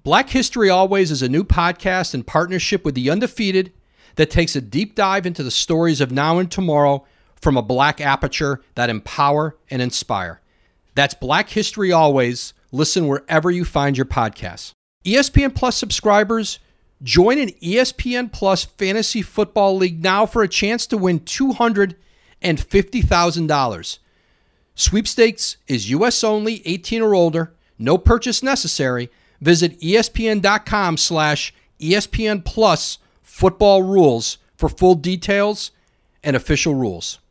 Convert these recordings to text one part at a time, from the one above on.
Black History Always is a new podcast in partnership with The Undefeated that takes a deep dive into the stories of now and tomorrow from a Black aperture that empower and inspire. That's Black History Always. Listen wherever you find your podcasts. ESPN Plus subscribers, join an ESPN Plus Fantasy Football League now for a chance to win $250,000. Sweepstakes is U.S. only, 18 or older, no purchase necessary. Visit ESPN.com/ESPN Plus Football Rules for full details and official rules.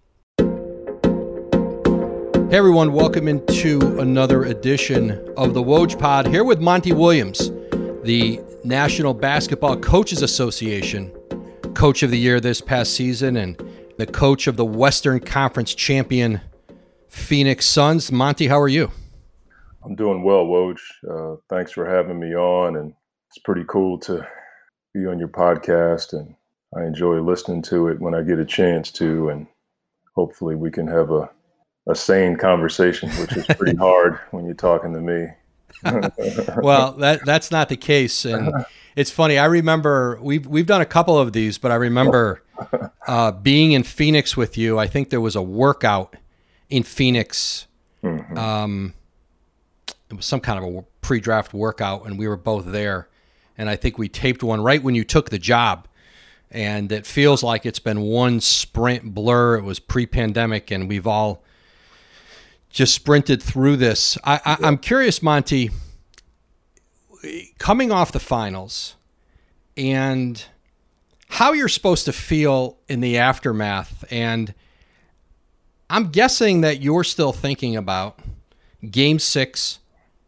Hey everyone, welcome into another edition of the Woj Pod, here with Monty Williams, the National Basketball Coaches Association Coach of the Year this past season and the coach of the Western Conference champion Phoenix Suns. Monty, how are you? I'm doing well, Woj. Thanks for having me on, and it's pretty cool to be on your podcast, and I enjoy listening to it when I get a chance to, and hopefully we can have a sane conversation, which is pretty hard when you're talking to me. Well, that's not the case, and it's funny. I remember we've done a couple of these, but I remember being in Phoenix with you. I think there was a workout in Phoenix. Mm-hmm. It was some kind of a pre-draft workout, and we were both there. And I think we taped one right when you took the job. And it feels like it's been one sprint blur. It was pre-pandemic, and we've all just sprinted through this. I'm curious, Monty, coming off the finals and how you're supposed to feel in the aftermath. And I'm guessing that you're still thinking about Game 6,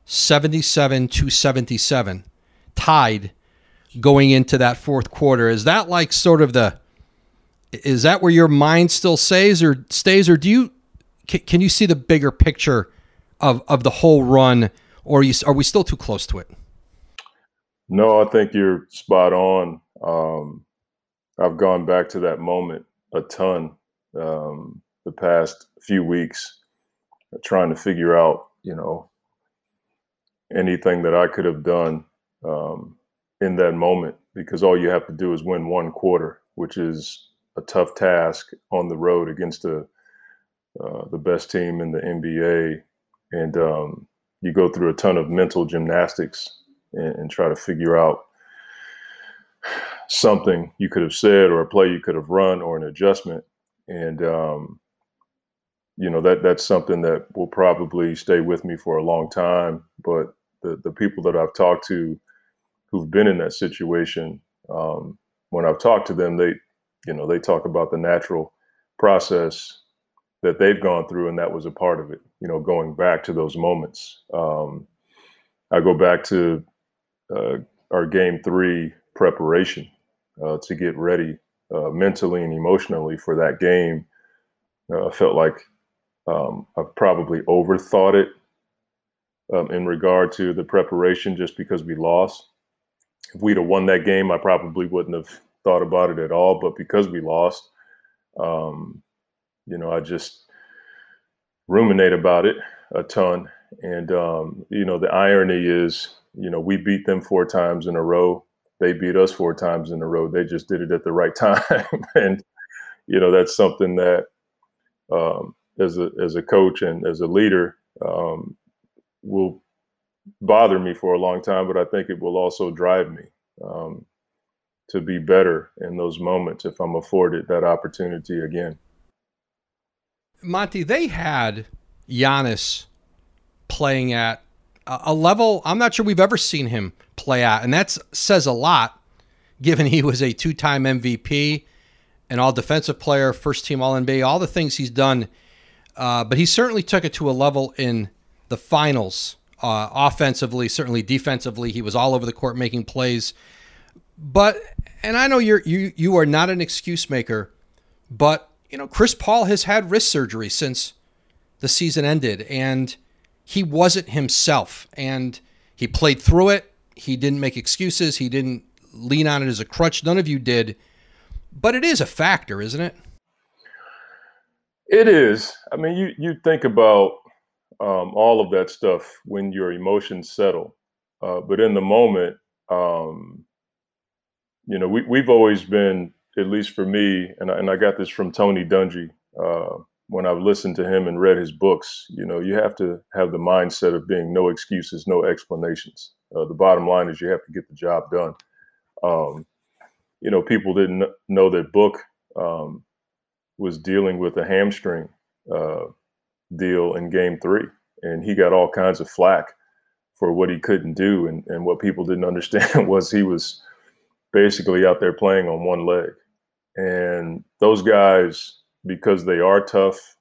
77-77, tied going into that fourth quarter. Is that like sort of is that where your mind still stays, or can you see the bigger picture of the whole run, or are we still too close to it? No, I think you're spot on. I've gone back to that moment a ton the past few weeks, trying to figure out, anything that I could have done in that moment, because all you have to do is win one quarter, which is a tough task on the road against the best team in the NBA. And you go through a ton of mental gymnastics and try to figure out something you could have said, or a play you could have run, or an adjustment. And, that's something that will probably stay with me for a long time. But the people that I've talked to who've been in that situation, when I've talked to them, they talk about the natural process that they've gone through, and that was a part of it, going back to those moments. I go back to our Game 3 preparation to get ready mentally and emotionally for that game. I felt like I've probably overthought it in regard to the preparation, just because we lost. If we'd have won that game, I probably wouldn't have thought about it at all. But because we lost, I just ruminate about it a ton. And, the irony is, we beat them 4 times in a row. They beat us 4 times in a row. They just did it at the right time. And, that's something that as a coach and as a leader will bother me for a long time, but I think it will also drive me to be better in those moments if I'm afforded that opportunity again. Monty, they had Giannis playing at a level I'm not sure we've ever seen him play at, and that says a lot, given he was a 2-time MVP, an all-defensive player, first-team All-NBA, all the things he's done. But he certainly took it to a level in the finals, offensively, certainly defensively. He was all over the court making plays. And I know you are not an excuse maker, but Chris Paul has had wrist surgery since the season ended, and he wasn't himself. And he played through it. He didn't make excuses. He didn't lean on it as a crutch. None of you did. But it is a factor, isn't it? It is. I mean, you think about all of that stuff when your emotions settle. But in the moment, we've always been, at least for me, and I got this from Tony Dungy when I've listened to him and read his books. You have to have the mindset of being no excuses, no explanations. The bottom line is you have to get the job done. Um, People didn't know that Book was dealing with a hamstring uh, deal in Game 3, and he got all kinds of flack for what he couldn't do, and what people didn't understand was he was basically out there playing on one leg. And those guys, because they are tough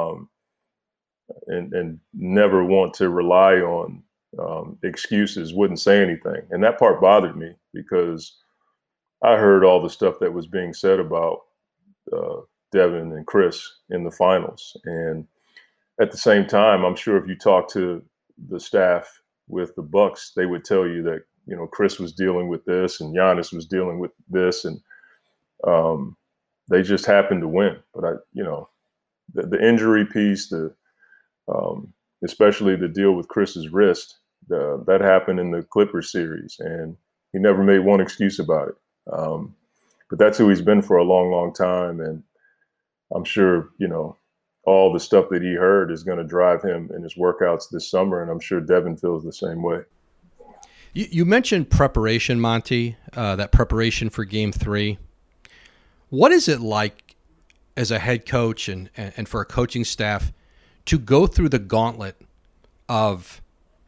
and never want to rely on excuses, wouldn't say anything. And that part bothered me because I heard all the stuff that was being said about Devin and Chris in the finals. And at the same time, I'm sure if you talk to the staff with the Bucks, they would tell you that, Chris was dealing with this and Giannis was dealing with this, and they just happened to win. But the injury piece, especially the deal with Chris's wrist, that happened in the Clippers series, and he never made one excuse about it. But that's who he's been for a long, long time, and I'm sure all the stuff that he heard is going to drive him in his workouts this summer, and I'm sure Devin feels the same way. You mentioned preparation, Monty, that preparation for Game 3. What is it like as a head coach and for a coaching staff to go through the gauntlet of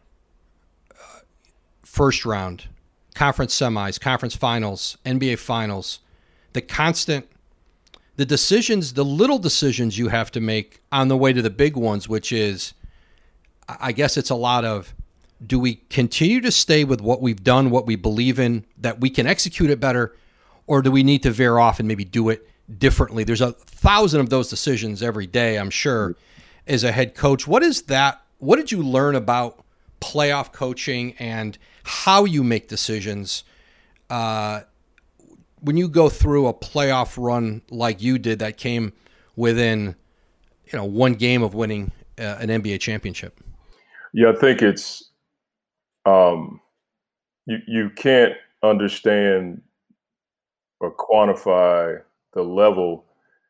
first round, conference semis, conference finals, NBA finals, the decisions, the little decisions you have to make on the way to the big ones, which is, I guess it's a lot of, do we continue to stay with what we've done, what we believe in, that we can execute it better, or do we need to veer off and maybe do it differently? There's 1,000 of those decisions every day, I'm sure, as a head coach. What is that? What did you learn about playoff coaching and how you make decisions when you go through a playoff run like you did that came within, one game of winning an NBA championship? Yeah, I think it's you can't understand or quantify the level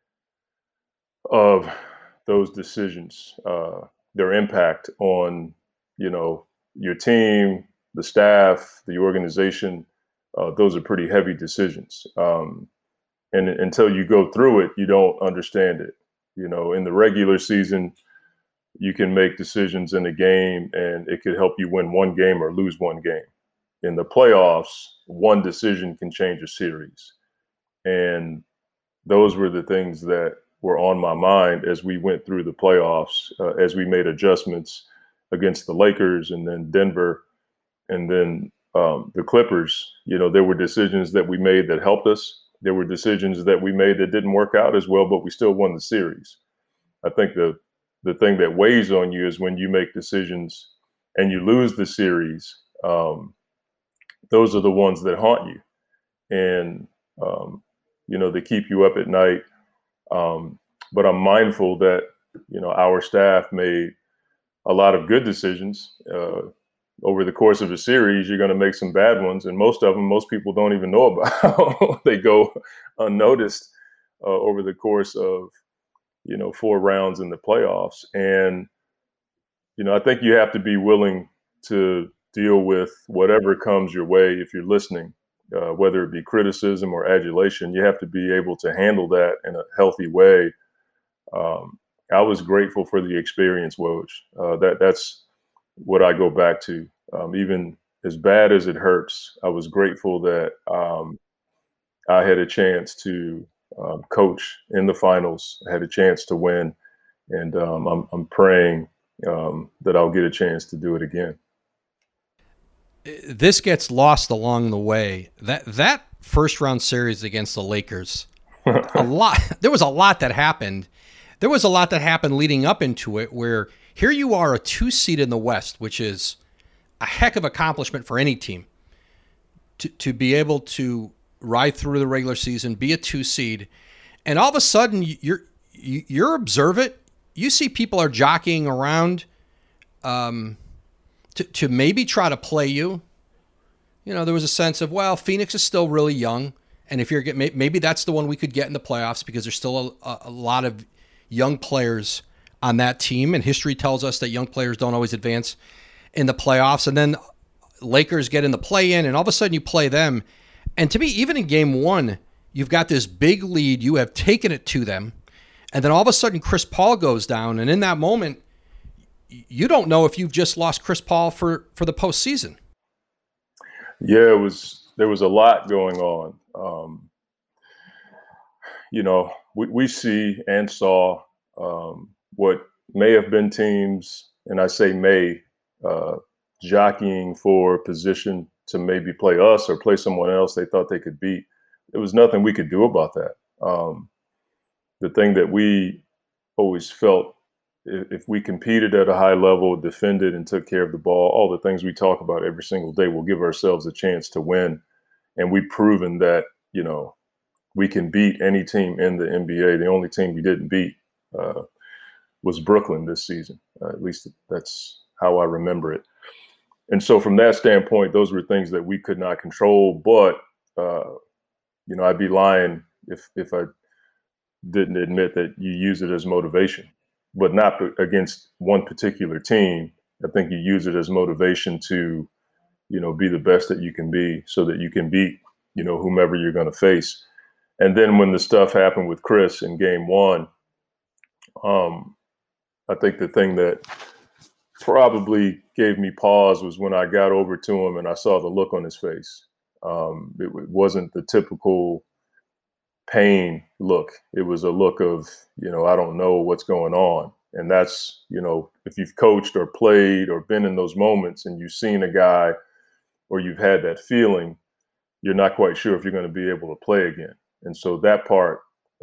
of those decisions, their impact on, your team, the staff, the organization. Those are pretty heavy decisions. And until you go through it, you don't understand it. In the regular season, you can make decisions in a game and it could help you win one game or lose one game. In the playoffs, one decision can change a series. And those were the things that were on my mind as we went through the playoffs, as we made adjustments against the Lakers and then Denver and then the Clippers. There were decisions that we made that helped us. There were decisions that we made that didn't work out as well, but we still won the series. I think the thing that weighs on you is when you make decisions and you lose the series. Those are the ones that haunt you, and they keep you up at night. But I'm mindful that our staff made a lot of good decisions. Over the course of a series, you're going to make some bad ones, and most of them, most people don't even know about. They go unnoticed over the course of 4 rounds in the playoffs. And I think you have to be willing to deal with whatever comes your way if you're listening, whether it be criticism or adulation. You have to be able to handle that in a healthy way. I was grateful for the experience, Woj. That's what I go back to. Even as bad as it hurts, I was grateful that I had a chance to coach in the finals. I had a chance to win, and I'm praying that I'll get a chance to do it again. This gets lost along the way. That first round series against the Lakers, there was a lot that happened. There was a lot that happened leading up into it, where here you are, a 2 seed in the West, which is a heck of accomplishment for any team to be able to ride through the regular season, be a 2 seed, and all of a sudden you're observant. You see people are jockeying around to maybe try to play you. there was a sense of, well, Phoenix is still really young. And if maybe that's the one we could get in the playoffs because there's still a lot of young players on that team. And history tells us that young players don't always advance in the playoffs. And then Lakers get in the play-in, and all of a sudden you play them. And to me, even in game one, you've got this big lead. You have taken it to them. And then all of a sudden Chris Paul goes down. And in that moment, you don't know if you've just lost Chris Paul for the postseason. Yeah, there was a lot going on. We see and saw what may have been teams, and I say may, jockeying for position to maybe play us or play someone else they thought they could beat. There was nothing we could do about that. The thing that we always felt, if we competed at a high level, defended and took care of the ball, all the things we talk about every single day, will give ourselves a chance to win. And we've proven that, we can beat any team in the NBA. The only team we didn't beat was Brooklyn this season. At least that's how I remember it. And so from that standpoint, those were things that we could not control. But, I'd be lying if I didn't admit that you use it as motivation, but not against one particular team. I think you use it as motivation to, be the best that you can be so that you can beat, whomever you're going to face. And then when the stuff happened with Chris in game one, I think the thing that probably gave me pause was when I got over to him and I saw the look on his face. It wasn't the typical pain look. It was a look of, I don't know what's going on. And that's, if you've coached or played or been in those moments and you've seen a guy or you've had that feeling, you're not quite sure if you're going to be able to play again. And so that part,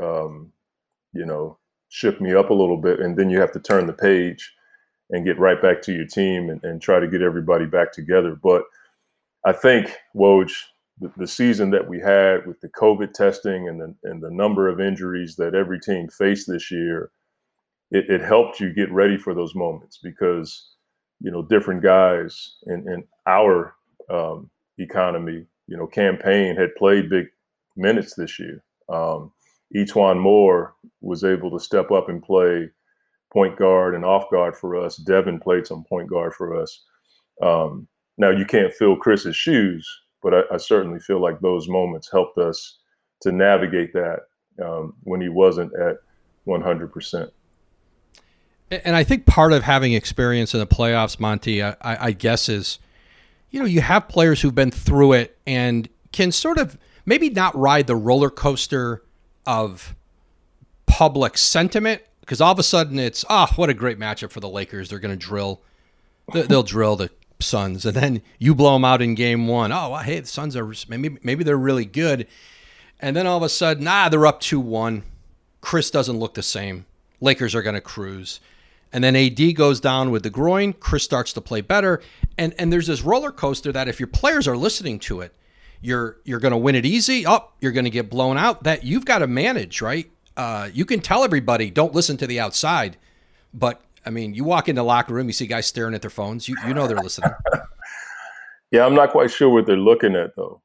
shook me up a little bit. And then you have to turn the page and get right back to your team and try to get everybody back together. But I think, Woj, the season that we had with the COVID testing and the number of injuries that every team faced this year, it helped you get ready for those moments because, different guys in our economy, campaign had played big minutes this year. E'Twaun Moore was able to step up and play point guard and off guard for us. Devin played some point guard for us. Now you can't fill Chris's shoes, but I certainly feel like those moments helped us to navigate that when he wasn't at 100%. And I think part of having experience in the playoffs, Monty, I guess is, you have players who've been through it and can sort of maybe not ride the roller coaster of public sentiment, because all of a sudden it's, what a great matchup for the Lakers. They're going to drill. They'll drill the Suns. And then you blow them out in game one. Oh, well, hey, the Suns are maybe they're really good. And then all of a sudden, they're up 2-1. Chris doesn't look the same. Lakers are going to cruise. And then AD goes down with the groin. Chris starts to play better. And there's this roller coaster that if your players are listening to it, you're going to win it easy. You're going to get blown out. That you've got to manage, right? You can tell everybody, don't listen to the outside. But, you walk in the locker room, you see guys staring at their phones. You know they're listening. Yeah, I'm not quite sure what they're looking at, though.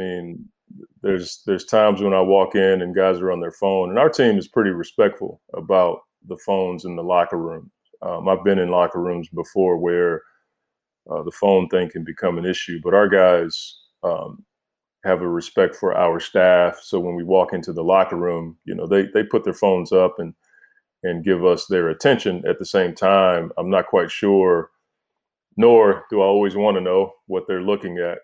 There's times when I walk in and guys are on their phone. And our team is pretty respectful about the phones in the locker room. I've been in locker rooms before where the phone thing can become an issue. But our guys have a respect for our staff. So when we walk into the locker room, they put their phones up and give us their attention. At the same time, I'm not quite sure, nor do I always want to know what they're looking at.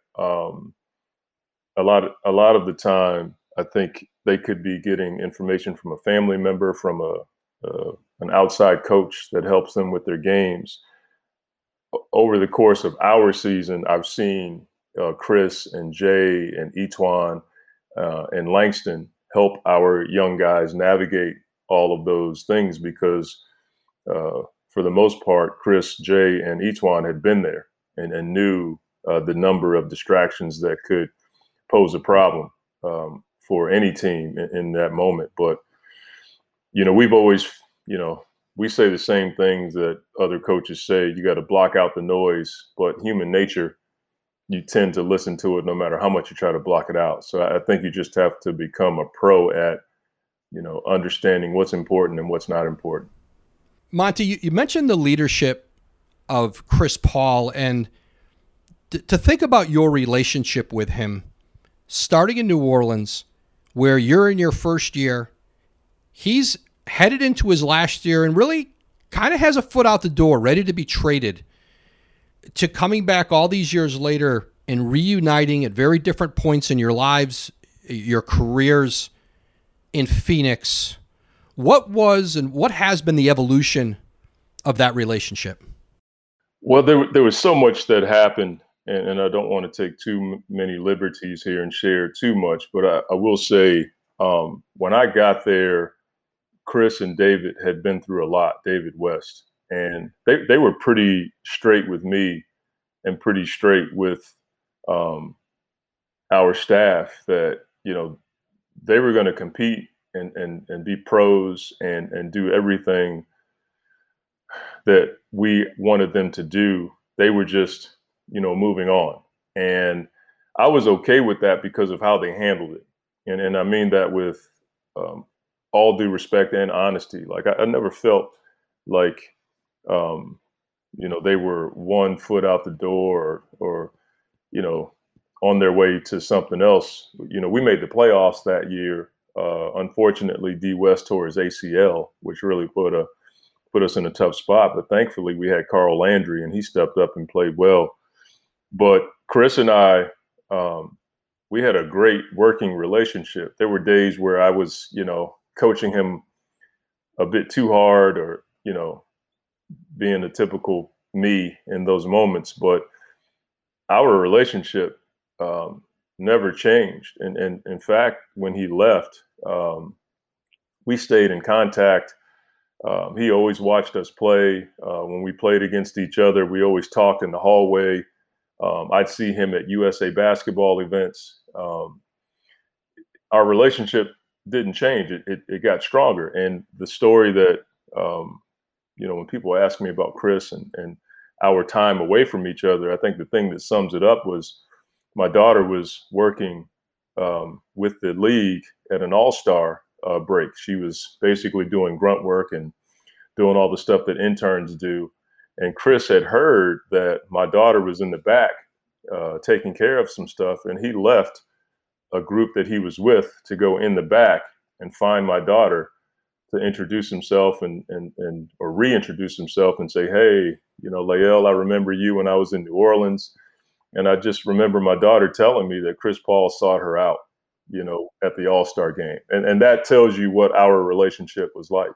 A lot of the time, I think they could be getting information from a family member, from an outside coach that helps them with their games. Over the course of our season, I've seen Chris and Jay and E'Twaun and Langston help our young guys navigate all of those things because for the most part, Chris, Jay, and E'Twaun had been there and knew the number of distractions that could pose a problem for any team in that moment. But, we've always, we say the same things that other coaches say. You got to block out the noise, but human nature, you tend to listen to it no matter how much you try to block it out. So I think you just have to become a pro at, understanding what's important and what's not important. Monty, you mentioned the leadership of Chris Paul, and to think about your relationship with him, starting in New Orleans, where you're in your first year, he's headed into his last year and really kind of has a foot out the door, ready to be traded, to coming back all these years later and reuniting at very different points in your lives, your careers in Phoenix. What was and what has been the evolution of that relationship? Well, there was so much that happened, and I don't want to take too many liberties here and share too much, but I will say when I got there, Chris and David had been through a lot, David West, and they were pretty straight with me and pretty straight with our staff that, they were going to compete and be pros and do everything that we wanted them to do. They were just, moving on. And I was okay with that because of how they handled it. And I mean that with all due respect and honesty. Like I never felt like, they were 1 foot out the door or on their way to something else. We made the playoffs that year. Unfortunately, D West tore his ACL, which really put us in a tough spot. But thankfully, we had Carl Landry, and he stepped up and played well. But Chris and I, we had a great working relationship. There were days where I was, coaching him a bit too hard or, being a typical me in those moments. But our relationship never changed. And in fact, when he left, we stayed in contact. He always watched us play. When we played against each other, we always talked in the hallway. I'd see him at USA basketball events. Our relationship didn't change. It got stronger. And the story that, when people ask me about Chris and our time away from each other, I think the thing that sums it up was my daughter was working with the league at an all-star break. She was basically doing grunt work and doing all the stuff that interns do. And Chris had heard that my daughter was in the back taking care of some stuff, and he left a group that he was with to go in the back and find my daughter to introduce himself or reintroduce himself and say, hey, Lael, I remember you when I was in New Orleans. And I just remember my daughter telling me that Chris Paul sought her out, at the All-Star game. And that tells you what our relationship was like.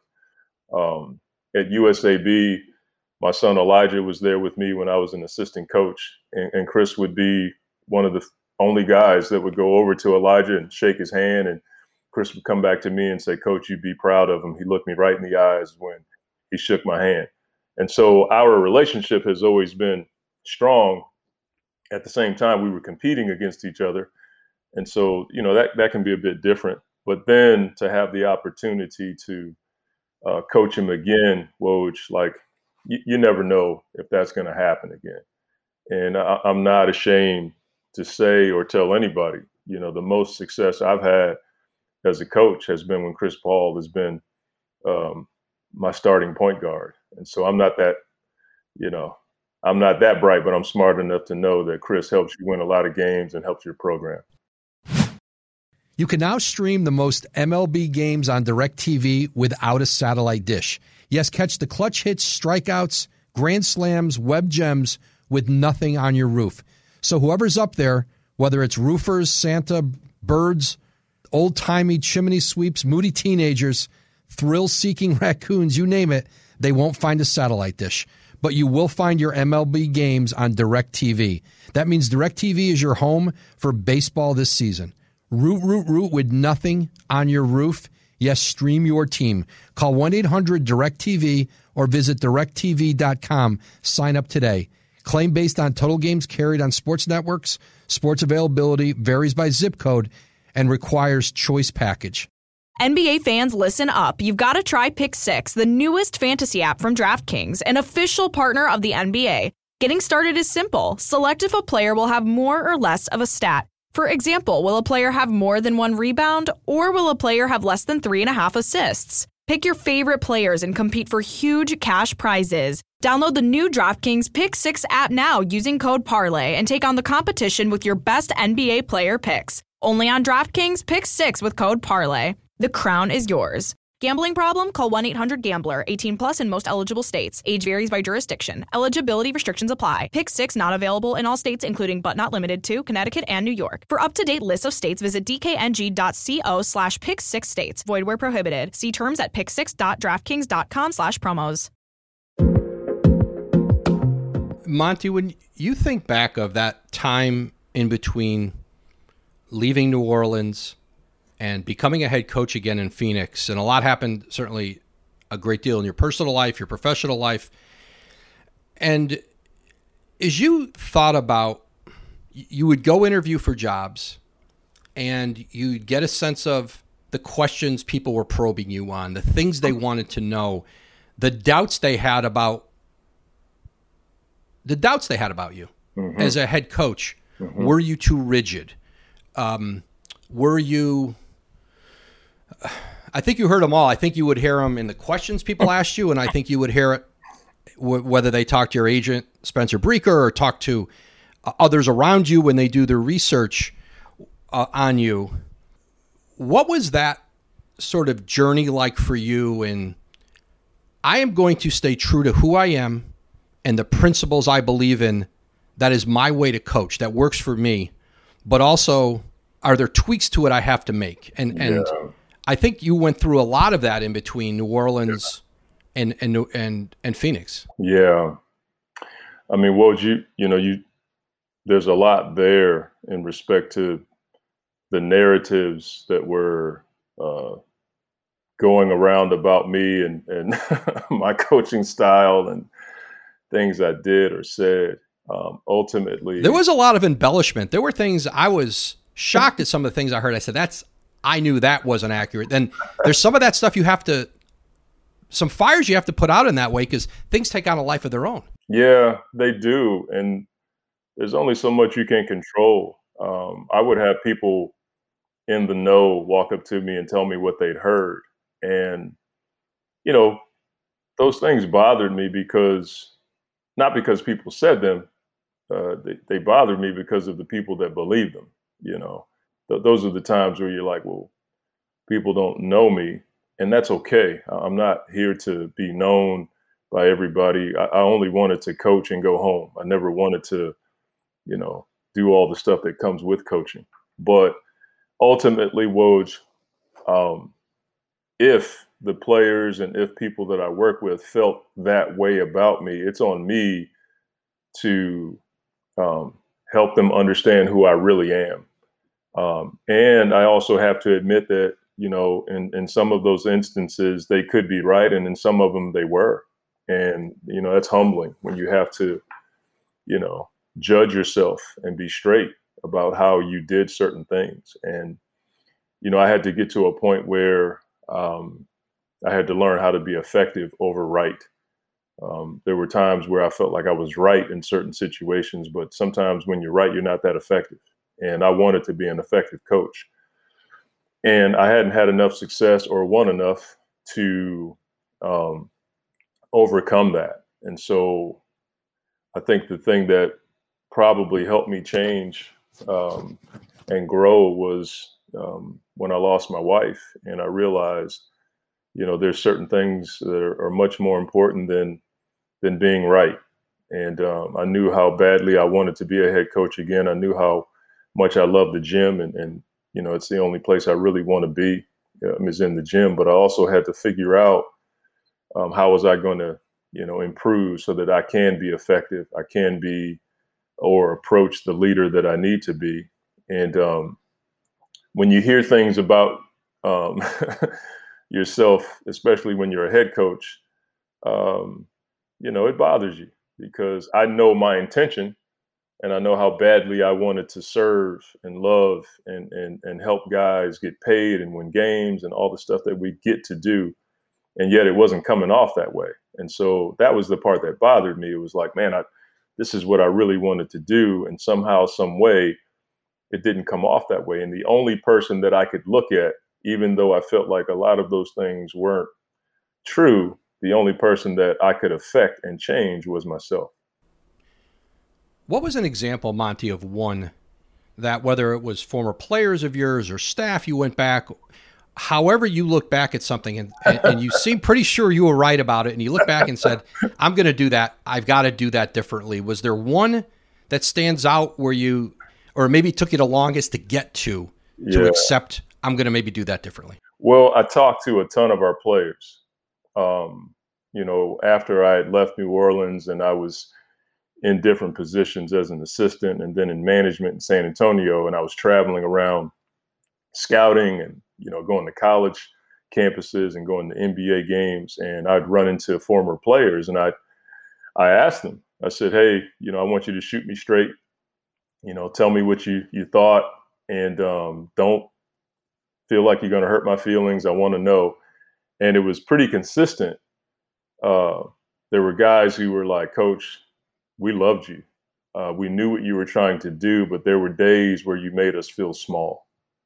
At USAB, my son Elijah was there with me when I was an assistant coach. And Chris would be one of the only guys that would go over to Elijah and shake his hand. And Chris would come back to me and say, Coach, you'd be proud of him. He looked me right in the eyes when he shook my hand. And so our relationship has always been strong. At the same time, we were competing against each other. And so, that can be a bit different. But then to have the opportunity to coach him again, Woj, like you never know if that's going to happen again. And I'm not ashamed to say or tell anybody, the most success I've had as a coach has been when Chris Paul has been my starting point guard. And so I'm not that, I'm not that bright, but I'm smart enough to know that Chris helps you win a lot of games and helps your program. You can now stream the most MLB games on DirecTV without a satellite dish. Yes, catch the clutch hits, strikeouts, grand slams, web gems with nothing on your roof. So whoever's up there, whether it's roofers, Santa, birds, old-timey chimney sweeps, moody teenagers, thrill-seeking raccoons, you name it, they won't find a satellite dish. But you will find your MLB games on DirecTV. That means DirecTV is your home for baseball this season. Root with nothing on your roof. Yes, stream your team. Call 1-800-DirecTV or visit directtv.com. Sign up today. Claim based on total games carried on sports networks. Sports availability varies by zip code and requires choice package. NBA fans, listen up. You've got to try Pick 6, the newest fantasy app from DraftKings, an official partner of the NBA. Getting started is simple. Select if a player will have more or less of a stat. For example, will a player have more than 1 rebound, or will a player have less than 3.5 assists? Pick your favorite players and compete for huge cash prizes. Download the new DraftKings Pick 6 app now using code Parlay and take on the competition with your best NBA player picks. Only on DraftKings Pick 6 with code Parlay. The crown is yours. Gambling problem? Call 1-800-GAMBLER. 18 plus in most eligible states. Age varies by jurisdiction. Eligibility restrictions apply. Pick 6 not available in all states, including but not limited to Connecticut and New York. For up-to-date lists of states, visit dkng.co/pick6states. Void where prohibited. See terms at pick6.draftkings.com/promos. Monty, when you think back of that time in between leaving New Orleans and becoming a head coach again in Phoenix, and a lot happened, certainly a great deal in your personal life, your professional life. And as you thought about, you would go interview for jobs and you'd get a sense of the questions people were probing you on, the things they wanted to know, the doubts they had about you as a head coach. Were you too rigid? Were you... I think you heard them all. I think you would hear them in the questions people asked you, and I think you would hear it whether they talk to your agent, Spencer Breaker, or talk to others around you when they do their research on you. What was that sort of journey like for you? And I am going to stay true to who I am and the principles I believe in. That is my way to coach. That works for me. But also, are there tweaks to it I have to make? And I think you went through a lot of that in between New Orleans and Phoenix. Yeah. I mean, Woj, there's a lot there in respect to the narratives that were going around about me and my coaching style and things I did or said. Ultimately, there was a lot of embellishment. There were things I was shocked at, some of the things I heard. I said, I knew that wasn't accurate. Then there's some of that stuff some fires you have to put out in that way because things take on a life of their own. Yeah, they do. And there's only so much you can control. I would have people in the know walk up to me and tell me what they'd heard. And, those things bothered me not because people said them, they bothered me because of the people that believed them. Those are the times where you're like, well, people don't know me, and that's okay. I'm not here to be known by everybody. I only wanted to coach and go home. I never wanted to, do all the stuff that comes with coaching. But ultimately, Woj, if the players and if people that I work with felt that way about me, it's on me to help them understand who I really am. And I also have to admit that, in some of those instances, they could be right. And in some of them they were. And, that's humbling when you have to, judge yourself and be straight about how you did certain things. And, I had to get to a point where I had to learn how to be effective over right. There were times where I felt like I was right in certain situations, but sometimes when you're right, you're not that effective. And I wanted to be an effective coach. And I hadn't had enough success or won enough to overcome that. And so I think the thing that probably helped me change and grow was when I lost my wife. And I realized, there's certain things that are much more important than being right. And I knew how badly I wanted to be a head coach again. I knew how much I love the gym, and it's the only place I really want to be is in the gym. But I also had to figure out how was I going to, improve so that I can be effective. I can be or approach the leader that I need to be. And when you hear things about yourself, especially when you're a head coach, it bothers you because I know my intention. And I know how badly I wanted to serve and love and help guys get paid and win games and all the stuff that we get to do. And yet it wasn't coming off that way. And so that was the part that bothered me. It was like, man, this is what I really wanted to do. And somehow, some way, it didn't come off that way. And the only person that I could look at, even though I felt like a lot of those things weren't true, the only person that I could affect and change was myself. What was an example, Monty, of one that, whether it was former players of yours or staff, you went back, however you look back at something and you seem pretty sure you were right about it, and you look back and said, I'm going to do that. I've got to do that differently. Was there one that stands out where you, or maybe it took you the longest to get to accept, I'm going to maybe do that differently? Well, I talked to a ton of our players. After I had left New Orleans and I was in different positions as an assistant and then in management in San Antonio, and I was traveling around scouting and, going to college campuses and going to NBA games, and I'd run into former players, and I asked them, I said, hey, I want you to shoot me straight, tell me what you thought, and don't feel like you're going to hurt my feelings. I want to know. And it was pretty consistent. There were guys who were like, Coach, we loved you. We knew what you were trying to do, but there were days where you made us feel small.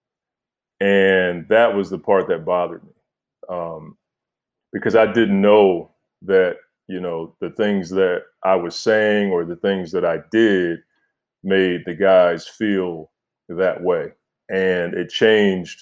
And that was the part that bothered me, because I didn't know that, the things that I was saying or the things that I did made the guys feel that way. And it changed,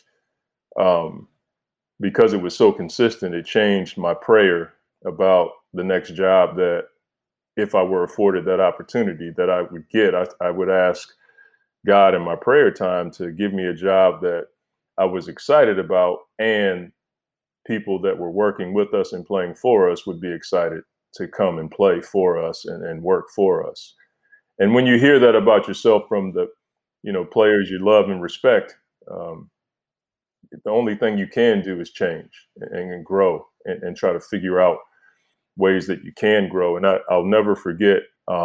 because it was so consistent, it changed my prayer about the next job, that if I were afforded that opportunity that I would get, I would ask God in my prayer time to give me a job that I was excited about, and people that were working with us and playing for us would be excited to come and play for us and work for us. And when you hear that about yourself from the, players you love and respect, the only thing you can do is change and grow and try to figure out ways that you can grow. And I'll never forget,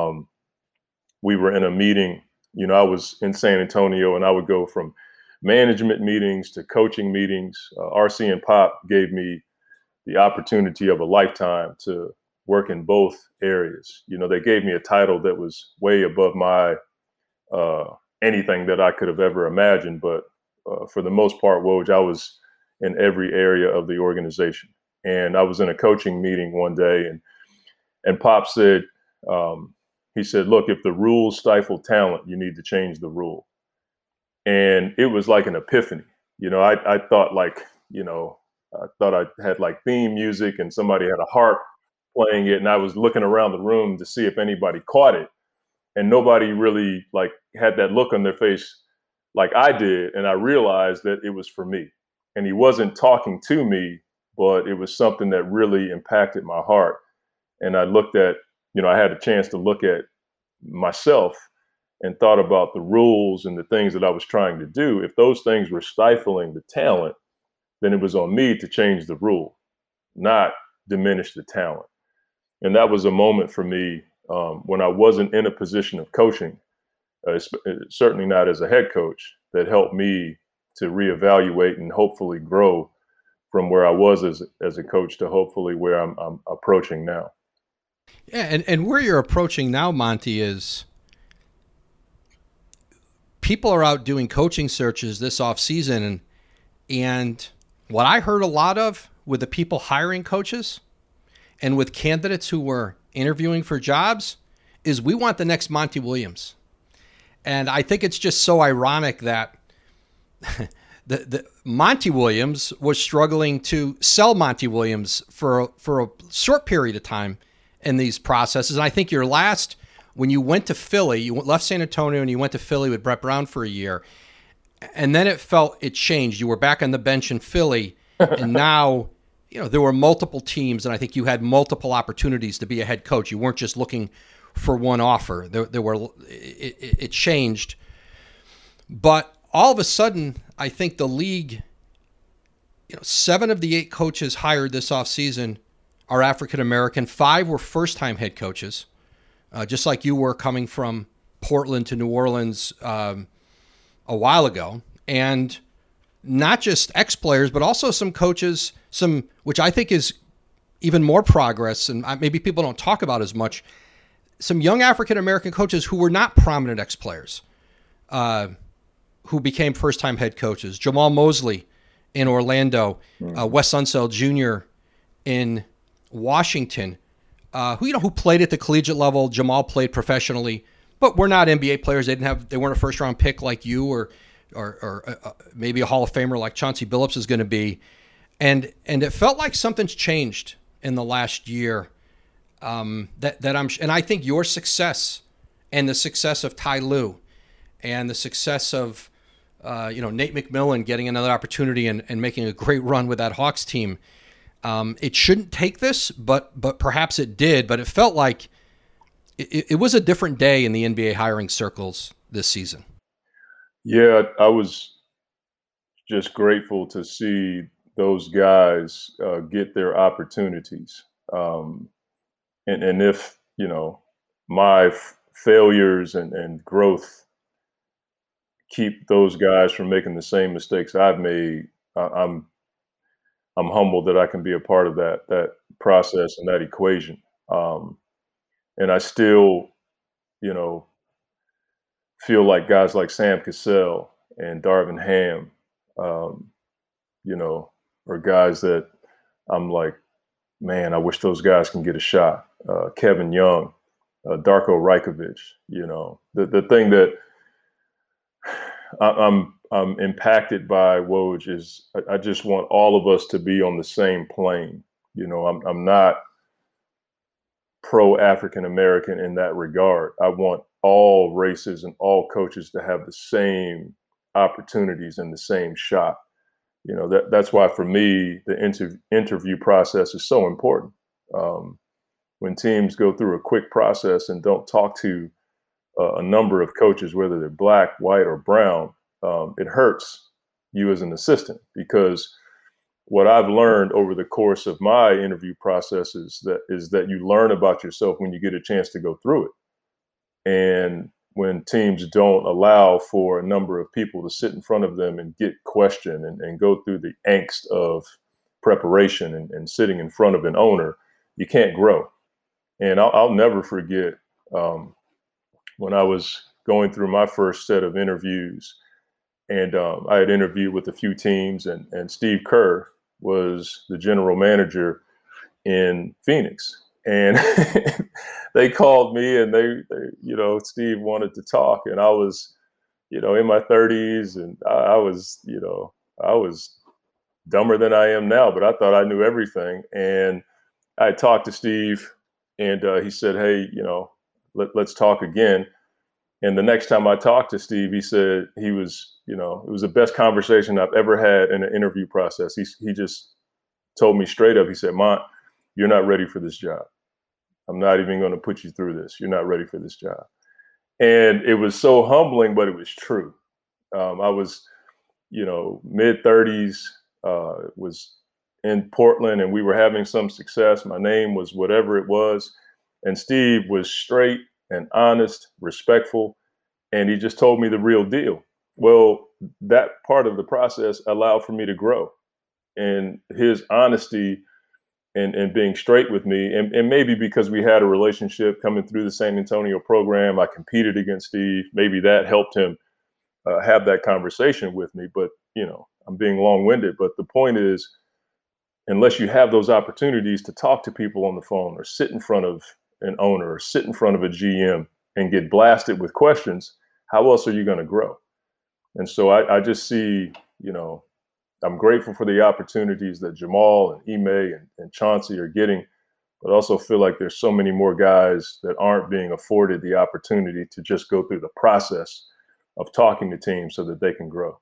we were in a meeting, I was in San Antonio, and I would go from management meetings to coaching meetings. RC and Pop gave me the opportunity of a lifetime to work in both areas. They gave me a title that was way above my anything that I could have ever imagined. But for the most part, Woj, I was in every area of the organization. And I was in a coaching meeting one day, and Pop said, he said, look, if the rules stifle talent, you need to change the rule. And it was like an epiphany. I thought I thought I had like theme music and somebody had a harp playing it. And I was looking around the room to see if anybody caught it. And nobody really had that look on their face like I did. And I realized that it was for me. And he wasn't talking to me, but it was something that really impacted my heart. And I looked at, I had a chance to look at myself and thought about the rules and the things that I was trying to do. If those things were stifling the talent, then it was on me to change the rule, not diminish the talent. And that was a moment for me when I wasn't in a position of coaching, certainly not as a head coach, that helped me to reevaluate and hopefully grow from where I was as a coach to hopefully where I'm approaching now. Yeah, and where you're approaching now, Monty, is people are out doing coaching searches this offseason, and what I heard a lot of with the people hiring coaches and with candidates who were interviewing for jobs is, we want the next Monty Williams. And I think it's just so ironic that the Monty Williams was struggling to sell Monty Williams for a short period of time in these processes. And I think your last, when you went to Philly, you left San Antonio and you went to Philly with Brett Brown for a year, and then it changed. You were back on the bench in Philly, and now, there were multiple teams, and I think you had multiple opportunities to be a head coach. You weren't just looking for one offer. It changed. But all of a sudden, I think the league, 7 of the 8 coaches hired this offseason are African-American. 5 were first-time head coaches, just like you were coming from Portland to New Orleans a while ago. And not just ex-players, but also some coaches, which I think is even more progress, and maybe people don't talk about as much, some young African-American coaches who were not prominent ex-players, who became first-time head coaches. Jamal Mosley in Orlando, Wes Unseld Jr. in Washington, who played at the collegiate level. Jamal played professionally, but were not NBA players. They weren't a first-round pick like you, or maybe a Hall of Famer like Chauncey Billups is going to be. And it felt like something's changed in the last year. And I think your success and the success of Ty Lue and the success of Nate McMillan getting another opportunity and making a great run with that Hawks team, it shouldn't take this, but perhaps it did. But it felt like it was a different day in the NBA hiring circles this season. Yeah, I was just grateful to see those guys get their opportunities. And if, my failures and growth keep those guys from making the same mistakes I've made, I'm humbled that I can be a part of that process and that equation. And I still, feel like guys like Sam Cassell and Darvin Ham, are guys that I'm like, man, I wish those guys can get a shot. Kevin Young, Darko Rajkovic, the thing that I'm impacted by, Woj, is I just want all of us to be on the same plane. I'm not pro-African American in that regard. I want all races and all coaches to have the same opportunities and the same shot. That's why for me, the interview process is so important. When teams go through a quick process and don't talk to a number of coaches, whether they're black, white, or brown, it hurts you as an assistant, because what I've learned over the course of my interview process is that you learn about yourself when you get a chance to go through it. And when teams don't allow for a number of people to sit in front of them and get questioned and go through the angst of preparation and sitting in front of an owner, you can't grow. And I'll never forget when I was going through my first set of interviews, and I had interviewed with a few teams, and Steve Kerr was the general manager in Phoenix. And they called me, and they Steve wanted to talk, and I was, in my 30s, and I was dumber than I am now, but I thought I knew everything. And I talked to Steve, and he said, "Hey, let's talk again." And the next time I talked to Steve, he said it was the best conversation I've ever had in an interview process. He just told me straight up, he said, "Mont, you're not ready for this job. I'm not even going to put you through this. You're not ready for this job." And it was so humbling, but it was true. I was, mid-30s, was in Portland, and we were having some success. My name was whatever it was. And Steve was straight and honest, respectful, and he just told me the real deal. Well, that part of the process allowed for me to grow. And his honesty and being straight with me, and maybe because we had a relationship coming through the San Antonio program, I competed against Steve. Maybe that helped him have that conversation with me. But, I'm being long-winded. But the point is, unless you have those opportunities to talk to people on the phone, or sit in front of an owner, or sit in front of a GM and get blasted with questions, how else are you going to grow? And so I just see, I'm grateful for the opportunities that Jamal and Ime and Chauncey are getting, but also feel like there's so many more guys that aren't being afforded the opportunity to just go through the process of talking to teams so that they can grow.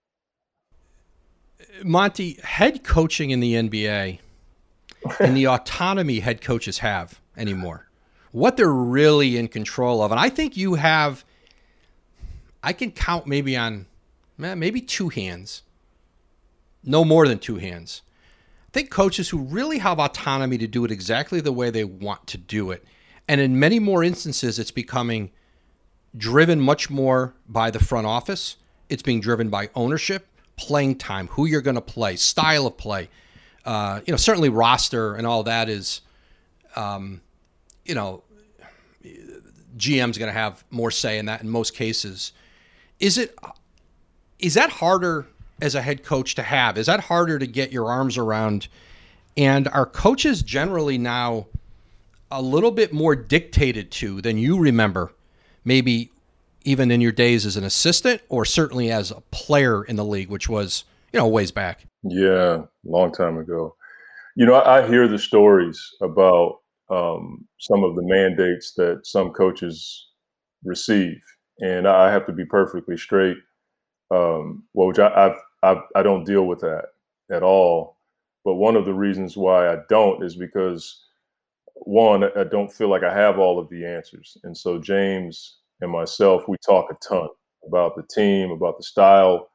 Monty, head coaching in the NBA and the autonomy head coaches have anymore, what they're really in control of. And I think you have, I can count maybe on maybe two hands, no more than two hands. I think coaches who really have autonomy to do it exactly the way they want to do it. And in many more instances, it's becoming driven much more by the front office. It's being driven by ownership, playing time, who you're going to play, style of play. Certainly roster and all that is, GM's going to have more say in that in most cases. Is that harder as a head coach to have? Is that harder to get your arms around? And are coaches generally now a little bit more dictated to than you remember, maybe even in your days as an assistant or certainly as a player in the league, which was, ways back? Yeah, long time ago. I hear the stories about some of the mandates that some coaches receive, and I have to be perfectly straight. Which I don't deal with that at all. But one of the reasons why I don't is because, one, I don't feel like I have all of the answers, and so James and myself, we talk a ton about the team, about the style,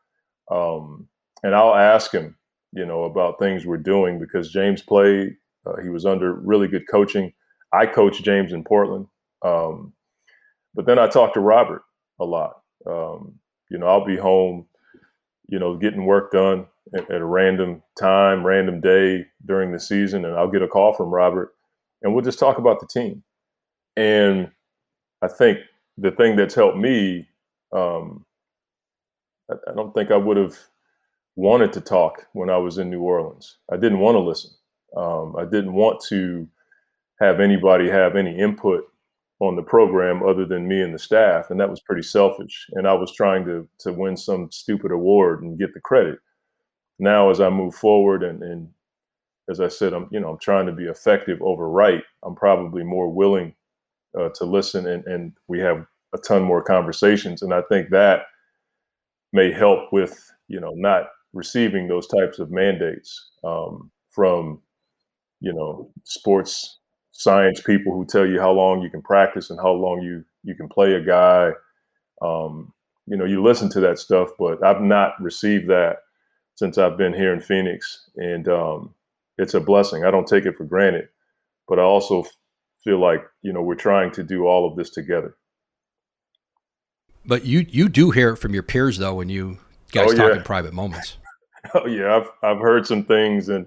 and I'll ask him, about things we're doing because James played. He was under really good coaching. I coached James in Portland. But then I talk to Robert a lot. I'll be home, getting work done at a random time, random day during the season, and I'll get a call from Robert, and we'll just talk about the team. And I think the thing that's helped me, I don't think I would have wanted to talk when I was in New Orleans. I didn't want to listen. I didn't want to have anybody have any input on the program other than me and the staff, and that was pretty selfish. And I was trying to win some stupid award and get the credit. Now, as I move forward, and as I said, I'm trying to be effective over right. I'm probably more willing to listen, and we have a ton more conversations. And I think that may help with not receiving those types of mandates from sports science people who tell you how long you can practice and how long you can play a guy. You listen to that stuff, but I've not received that since I've been here in Phoenix, and it's a blessing. I don't take it for granted, but I also feel like we're trying to do all of this together. But you do hear it from your peers though when you guys talk in private moments. Oh yeah, I've heard some things, and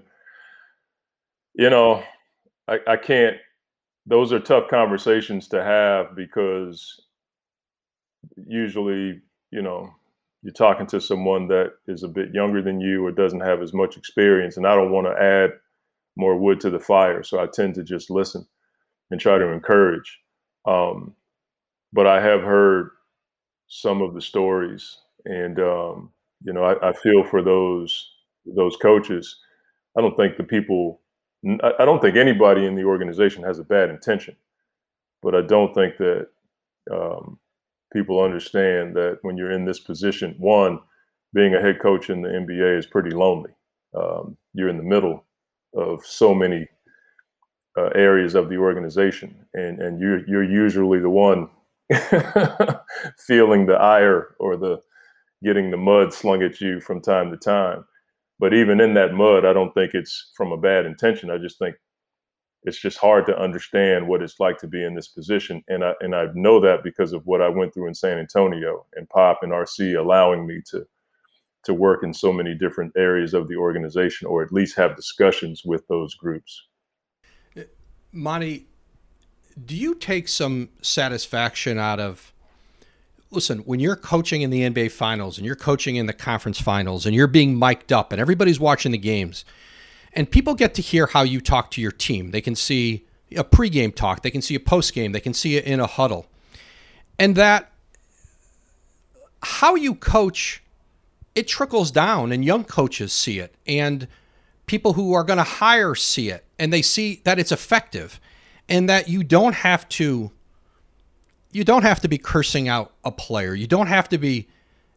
I can't. Those are tough conversations to have because usually, you're talking to someone that is a bit younger than you or doesn't have as much experience, and I don't want to add more wood to the fire, so I tend to just listen and try to encourage. But I have heard some of the stories, and I feel for those coaches. I don't think anybody in the organization has a bad intention, but I don't think that people understand that when you're in this position, one, being a head coach in the NBA is pretty lonely. You're in the middle of so many areas of the organization, and you're usually the one feeling the ire or the getting the mud slung at you from time to time. But even in that mud, I don't think it's from a bad intention. I just think it's just hard to understand what it's like to be in this position. And I know that because of what I went through in San Antonio, and Pop and RC allowing me to work in so many different areas of the organization, or at least have discussions with those groups. Monty, do you take some satisfaction out of, listen, when you're coaching in the NBA Finals and you're coaching in the conference finals and you're being mic'd up and everybody's watching the games and people get to hear how you talk to your team. They can see a pregame talk. They can see a postgame. They can see it in a huddle. And that how you coach, it trickles down and young coaches see it and people who are going to hire see it and they see that it's effective and that you don't have to be cursing out a player. You don't have to be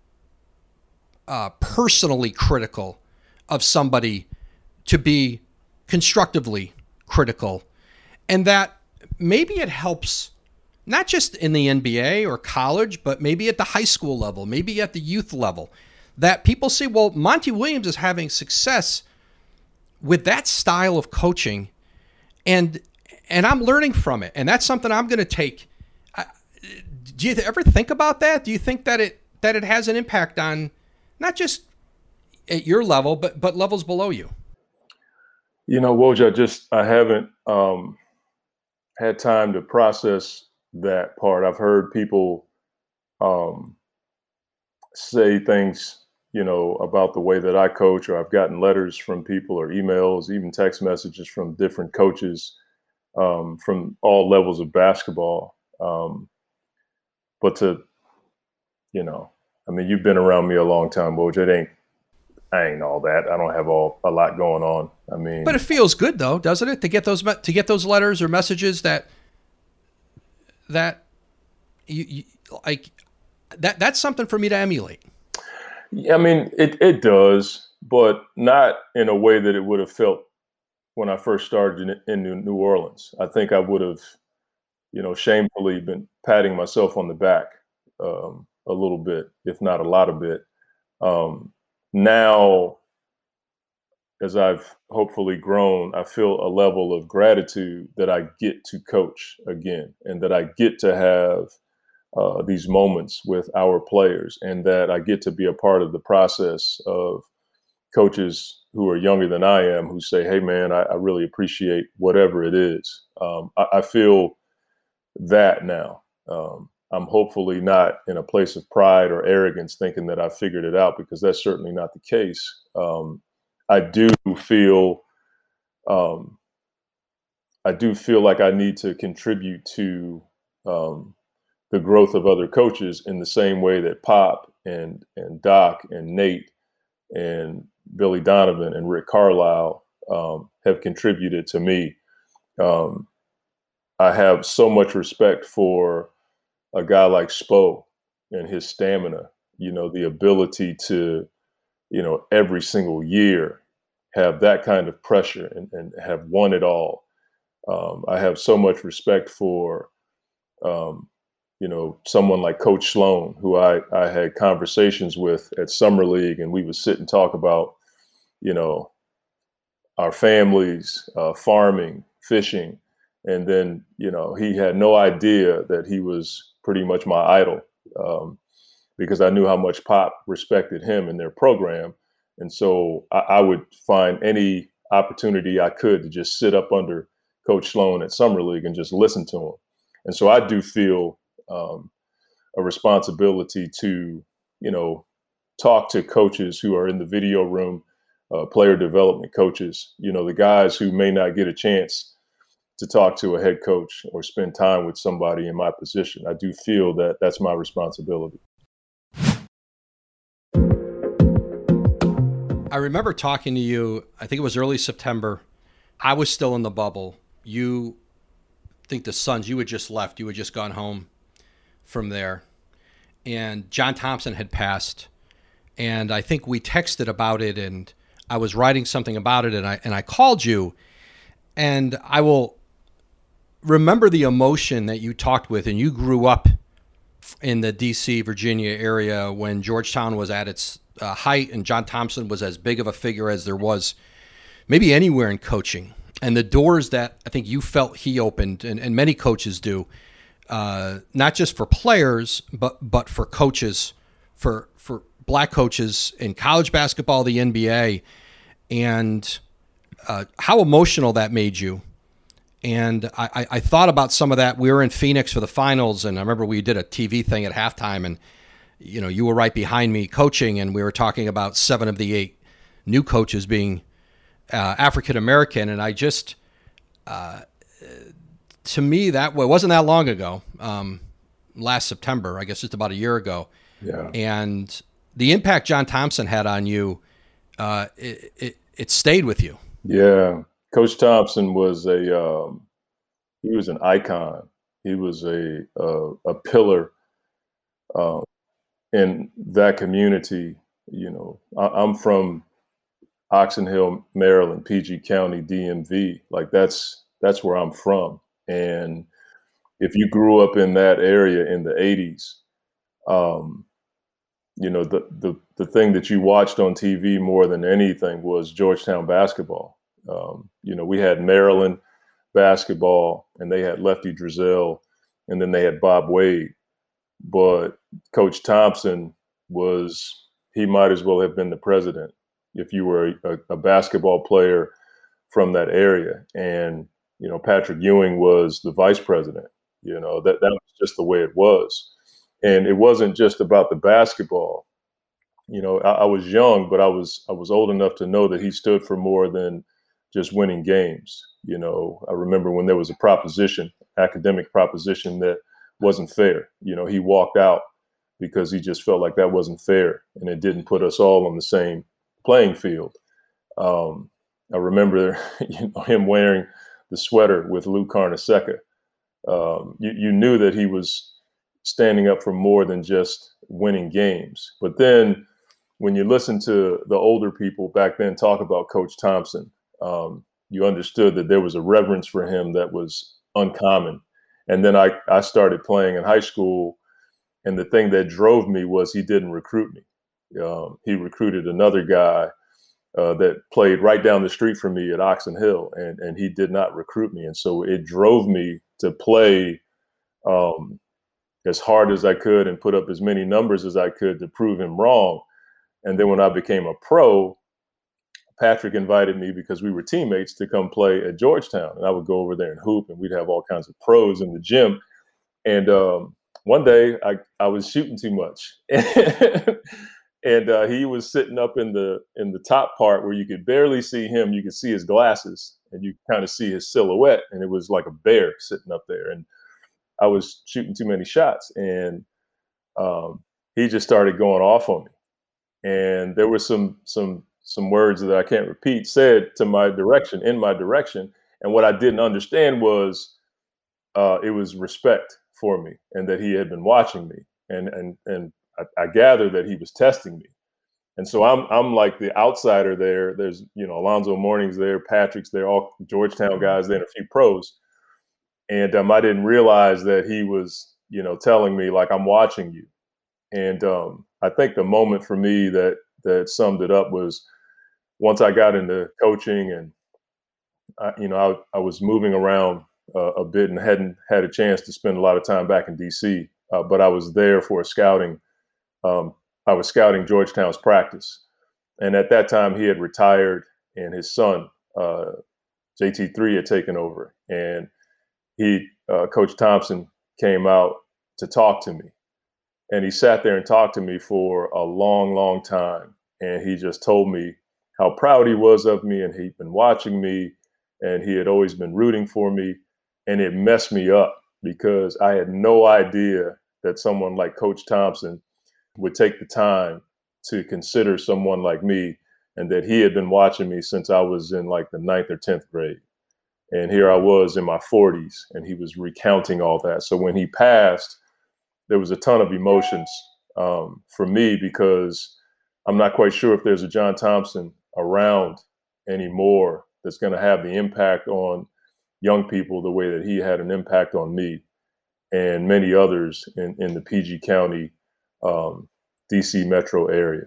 personally critical of somebody to be constructively critical. And that maybe it helps not just in the NBA or college, but maybe at the high school level, maybe at the youth level, that people see, well, Monty Williams is having success with that style of coaching, and I'm learning from it. And that's something I'm going to take. Do you ever think about that? Do you think that it has an impact on not just at your level, but levels below you? Woj, I haven't had time to process that part. I've heard people say things, about the way that I coach, or I've gotten letters from people or emails, even text messages from different coaches from all levels of basketball. But you've been around me a long time, Woj. I ain't all that. I don't have a lot going on. But it feels good though, doesn't it, to get those letters or messages that you like. That's something for me to emulate. I mean, it does, but not in a way that it would have felt when I first started in New Orleans. I think I would have, shamefully been patting myself on the back a little bit, if not a lot of bit. Now, as I've hopefully grown, I feel a level of gratitude that I get to coach again, and that I get to have these moments with our players, and that I get to be a part of the process of coaches who are younger than I am, who say, hey, man, I really appreciate whatever it is. I feel that now. I'm hopefully not in a place of pride or arrogance thinking that I figured it out, because that's certainly not the case. I do feel like I need to contribute to the growth of other coaches in the same way that Pop and Doc and Nate and Billy Donovan and Rick Carlisle have contributed to me. I have so much respect for a guy like Spo and his stamina, the ability to, every single year have that kind of pressure and have won it all. I have so much respect for, someone like Coach Sloan, who I had conversations with at Summer League, and we would sit and talk about, our families, farming, fishing. And then, he had no idea that he was pretty much my idol, because I knew how much Pop respected him and their program. And so I would find any opportunity I could to just sit up under Coach Sloan at Summer League and just listen to him. And so I do feel a responsibility to, talk to coaches who are in the video room, player development coaches, the guys who may not get a chance to talk to a head coach or spend time with somebody in my position. I do feel that that's my responsibility. I remember talking to you, I think it was early September. I was still in the bubble. I think the Suns, you had just left. You had just gone home from there. And John Thompson had passed. And I think we texted about it, and I was writing something about it, and I called you. And I will remember the emotion that you talked with, and you grew up in the D.C., Virginia area when Georgetown was at its height, and John Thompson was as big of a figure as there was maybe anywhere in coaching. And the doors that I think you felt he opened, and many coaches do, not just for players, but for coaches, for black coaches in college basketball, the NBA, and how emotional that made you. And I thought about some of that. We were in Phoenix for the finals, and I remember we did a TV thing at halftime, and you were right behind me coaching, and we were talking about 7 of the 8 new coaches being African American, and I just, to me, it wasn't that long ago. Last September, I guess, just about a year ago. Yeah. And the impact John Thompson had on you, it stayed with you. Yeah. Coach Thompson was he was an icon. He was a pillar in that community. I'm from Oxon Hill, Maryland, PG County, DMV. Like that's where I'm from. And if you grew up in that area in the 80s, the thing that you watched on TV more than anything was Georgetown basketball. We had Maryland basketball, and they had Lefty Driesell, and then they had Bob Wade. But Coach Thompson he might as well have been the president if you were a basketball player from that area. And, Patrick Ewing was the vice president. That was just the way it was. And it wasn't just about the basketball. I was young, but I was old enough to know that he stood for more than just winning games. I remember when there was a academic proposition that wasn't fair. He walked out because he just felt like that wasn't fair, and it didn't put us all on the same playing field. I remember him wearing the sweater with Lou Carnesecca. You knew that he was standing up for more than just winning games. But then when you listen to the older people back then talk about Coach Thompson, you understood that there was a reverence for him that was uncommon. And then I started playing in high school, and the thing that drove me was he didn't recruit me. He recruited another guy that played right down the street from me at Oxon Hill, and he did not recruit me. And so it drove me to play as hard as I could and put up as many numbers as I could to prove him wrong. And then when I became a pro, Patrick invited me, because we were teammates, to come play at Georgetown. And I would go over there and hoop, and we'd have all kinds of pros in the gym. And one day I was shooting too much. And he was sitting up in the top part where you could barely see him. You could see his glasses, and you kind of see his silhouette. And it was like a bear sitting up there. And I was shooting too many shots. And he just started going off on me. And there were some words that I can't repeat said in my direction. And what I didn't understand was it was respect for me, and that he had been watching me. And I gathered that he was testing me. And so I'm like the outsider there. There's, Alonzo Mourning's there, Patrick's there, all Georgetown guys there, and a few pros. And I didn't realize that he was, telling me, like, I'm watching you. And I think the moment for me that summed it up was once I got into coaching, and I was moving around a bit and hadn't had a chance to spend a lot of time back in DC, but I was there for a scouting. I was scouting Georgetown's practice, and at that time he had retired, and his son JT3 had taken over, and Coach Thompson came out to talk to me. And he sat there and talked to me for a long, long time. And he just told me how proud he was of me, and he'd been watching me, and he had always been rooting for me. And it messed me up, because I had no idea that someone like Coach Thompson would take the time to consider someone like me, and that he had been watching me since I was in like the 9th or 10th grade. And here I was in my 40s, and he was recounting all that. So when he passed, there was a ton of emotions for me, because I'm not quite sure if there's a John Thompson around anymore that's going to have the impact on young people the way that he had an impact on me and many others in the PG County, DC metro area.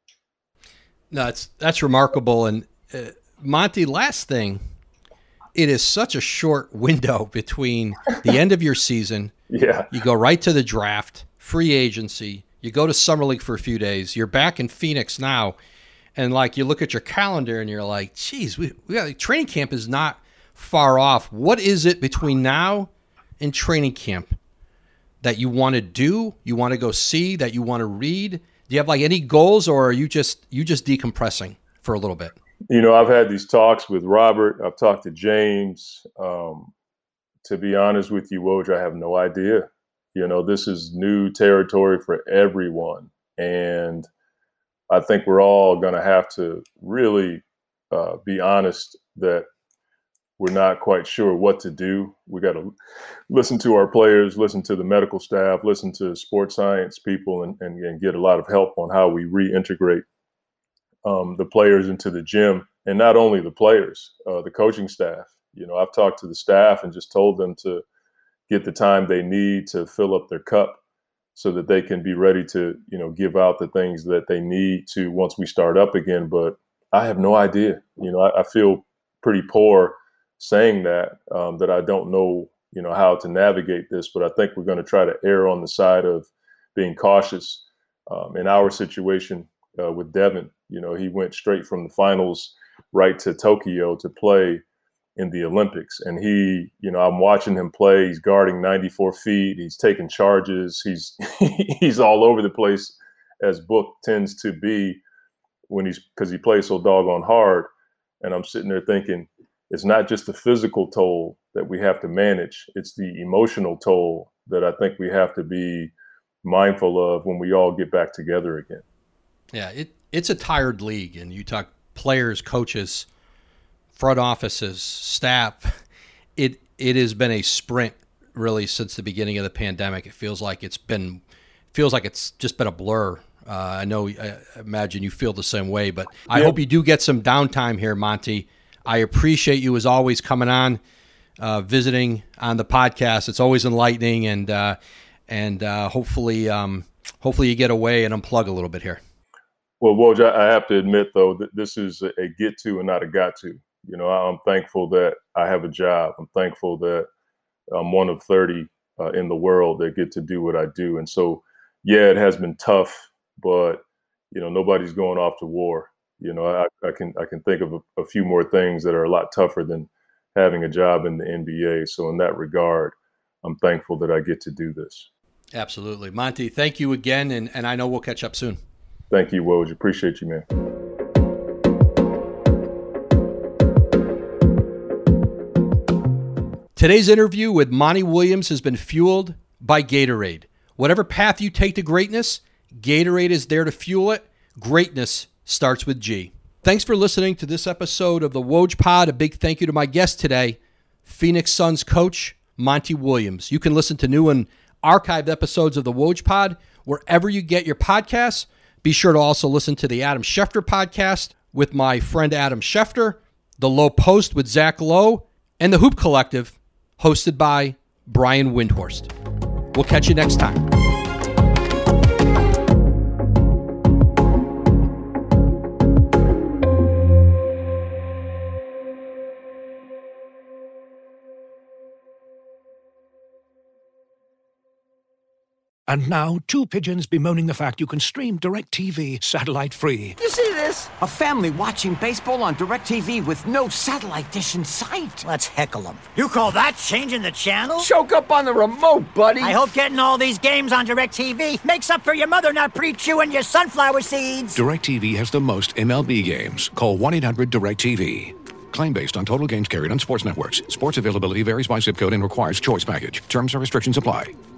No, that's remarkable. And Monty, last thing, it is such a short window between the end of your season. Yeah. You go right to the draft, free agency. You go to Summer League for a few days. You're back in Phoenix now. And like, you look at your calendar and you're like, geez, we got training camp is not far off. What is it between now and training camp that you want to do, you want to go see, that you want to read? Do you have like any goals, or are you just decompressing for a little bit? I've had these talks with Robert. I've talked to James. To be honest with you, Woj, I have no idea. This is new territory for everyone. And I think we're all going to have to really be honest that we're not quite sure what to do. We got to listen to our players, listen to the medical staff, listen to sports science people, and get a lot of help on how we reintegrate the players into the gym. And not only the players, the coaching staff. I've talked to the staff and just told them to get the time they need to fill up their cup so that they can be ready to, give out the things that they need to once we start up again. But I have no idea. I feel pretty poor saying that I don't know, how to navigate this. But I think we're going to try to err on the side of being cautious. In our situation with Devin, he went straight from the finals right to Tokyo to play in the Olympics. And he, I'm watching him play. He's guarding 94 feet. He's taking charges. He's all over the place, as Book tends to be because he plays so doggone hard. And I'm sitting there thinking, it's not just the physical toll that we have to manage. It's the emotional toll that I think we have to be mindful of when we all get back together again. Yeah, it's a tired league, and you talk players, coaches, front offices, staff. It has been a sprint really since the beginning of the pandemic. It feels like it's just been a blur. I imagine you feel the same way, but I hope you do get some downtime here, Monty. I appreciate you as always coming on, visiting on the podcast. It's always enlightening, and hopefully you get away and unplug a little bit here. Well, Woj, I have to admit though that this is a get to and not a got to. I'm thankful that I have a job. I'm thankful that I'm one of 30 in the world that get to do what I do. And so, yeah, it has been tough, but nobody's going off to war. I can think of a few more things that are a lot tougher than having a job in the NBA. So in that regard, I'm thankful that I get to do this. Absolutely. Monty, thank you again. And I know we'll catch up soon. Thank you, Woj. Appreciate you, man. Today's interview with Monty Williams has been fueled by Gatorade. Whatever path you take to greatness, Gatorade is there to fuel it. Greatness starts with G. Thanks for listening to this episode of the Woj Pod. A big thank you to my guest today, Phoenix Suns coach Monty Williams. You can listen to new and archived episodes of the Woj Pod wherever you get your podcasts. Be sure to also listen to the Adam Schefter podcast with my friend Adam Schefter, the Low Post with Zach Lowe, and the Hoop Collective hosted by Brian Windhorst. We'll catch you next time. And now, two pigeons bemoaning the fact you can stream DirecTV satellite-free. You see this? A family watching baseball on DirecTV with no satellite dish in sight. Let's heckle them. You call that changing the channel? Choke up on the remote, buddy. I hope getting all these games on DirecTV makes up for your mother not pre-chewing your sunflower seeds. DirecTV has the most MLB games. Call 1-800-DirecTV. Claim based on total games carried on sports networks. Sports availability varies by zip code and requires choice package. Terms and restrictions apply.